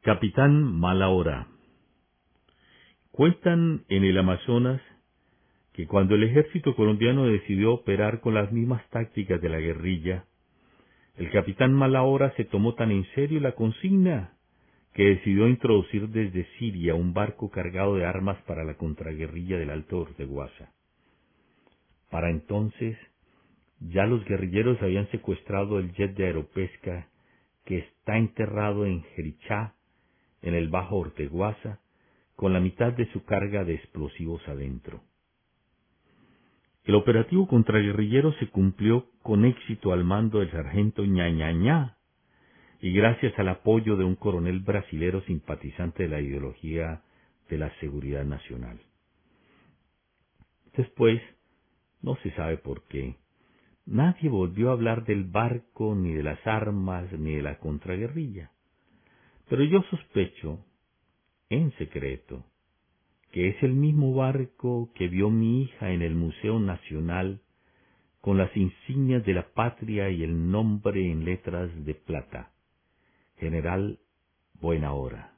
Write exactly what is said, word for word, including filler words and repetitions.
Capitán Mala Hora. Cuentan en el Amazonas que cuando el ejército colombiano decidió operar con las mismas tácticas de la guerrilla, el capitán Mala Hora se tomó tan en serio la consigna que decidió introducir desde Siria un barco cargado de armas para la contraguerrilla del Alto Orteguaza. Para entonces, ya los guerrilleros habían secuestrado el jet de aeropesca que está enterrado en Jerichá, en el Bajo Orteguaza, con la mitad de su carga de explosivos adentro. El operativo contraguerrillero se cumplió con éxito al mando del sargento Ñañañá y gracias al apoyo de un coronel brasilero simpatizante de la ideología de la seguridad nacional. Después, no se sabe por qué, nadie volvió a hablar del barco, ni de las armas, ni de la contraguerrilla. Pero yo sospecho, en secreto, que es el mismo barco que vio mi hija en el Museo Nacional con las insignias de la patria y el nombre en letras de plata: General Buena Hora.